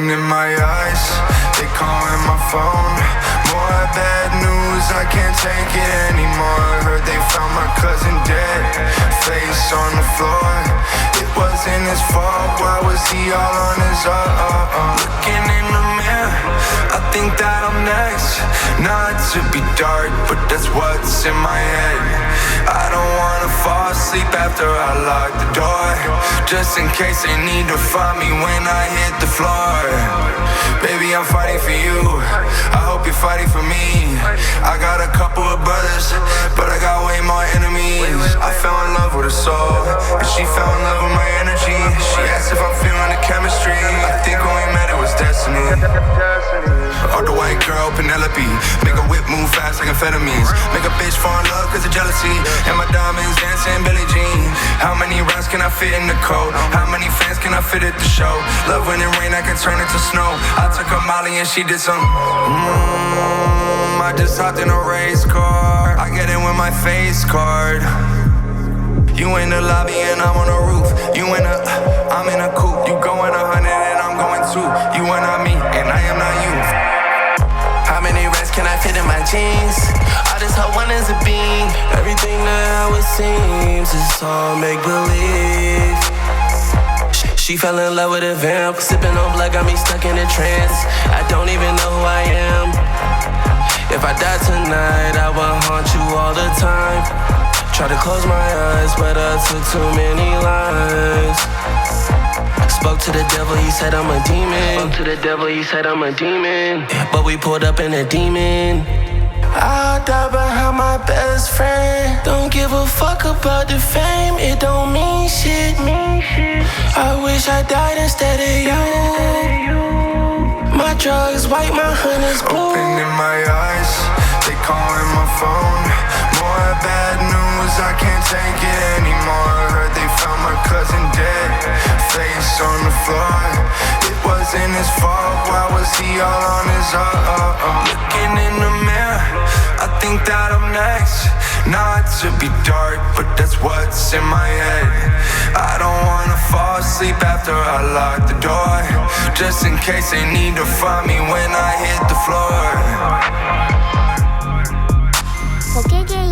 Open in my eyes, they calling my phone. More bad news, I can't take it anymore. Heard they found my cousin dead, face on the floor. It wasn't his fault, why was he all on his own? Looking in the mirror, I think that I'm next. Not to be dark, but that's what's in my head. I don't wanna fall asleep after I lock the door, just in case they need to find me when I hit the floor. Baby, I'm fighting for you, I hope you're fighting for me. I got a couple of brothers, but I got way more enemies. I fell in love with her soul, and she fell in love with my energy. She asked if I'm feeling the chemistry. I think when we met it was destiny. Or the white girl, Penelope, make a whip move fast like amphetamines. Make a bitch fall in love cause of jealousy. And my diamonds dancing Billie Jean. How many rounds can I fit in the coat? How many fans can I fit at the show? Love when it rain, I can turn it to snow. I took a Molly and she did some I just hopped in a race car. I get in with my face card. You in the lobby and I'm on the roof. I'm in a coupe. You going 100 and I'm going 2. You are not me and I am not you. How many racks can I fit in my jeans? All this hoe one is a bean. Everything that how it seems is all make-believe. She fell in love with a vamp. Sipping on blood got me stuck in a trance. I don't even know who I am. If I die tonight, I will haunt you all the time. Try to close my eyes, but I took too many lies. Spoke to the devil, he said I'm a demon. Spoke to the devil, he said I'm a demon. But we pulled up in a demon. I'll die behind my best friend. Don't give a fuck about the fame, it don't mean shit. I wish I died instead of you. My drugs white, my honey's blue. Open in my eyes, they calling my phone. More bad news, I can't take it anymore. Heard they found my cousin dead, face on the floor. It wasn't his fault, why was he all on his own? Looking in the mirror, I think that I'm next. Not to be dark, but that's what's in my head. I don't wanna fall asleep after I lock the door, just in case they need to find me when I hit the floor. ポケゲイ